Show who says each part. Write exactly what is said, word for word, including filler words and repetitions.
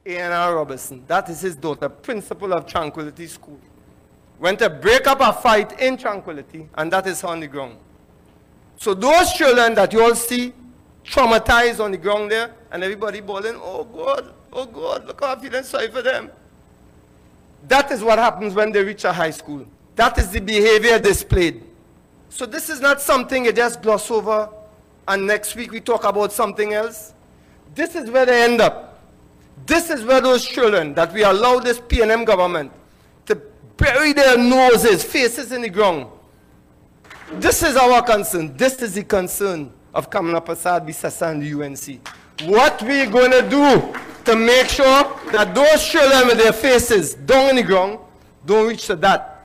Speaker 1: A N R Robertson, that is his daughter, principal of Tranquility School, went to break up a fight in Tranquility, and that is on the ground. So those children that you all see traumatized on the ground there, and everybody bawling, oh God, oh God, look how I'm feeling sorry for them. That is what happens when they reach a high school. That is the behavior displayed. So this is not something you just gloss over, and next week we talk about something else. This is where they end up. This is where those children that we allow this P N M government to bury their noses, faces in the ground. This is our concern. This is the concern of Kamla Prasad Bisasa and the U N C. What we're going to do to make sure that those children with their faces down in the ground don't reach to that.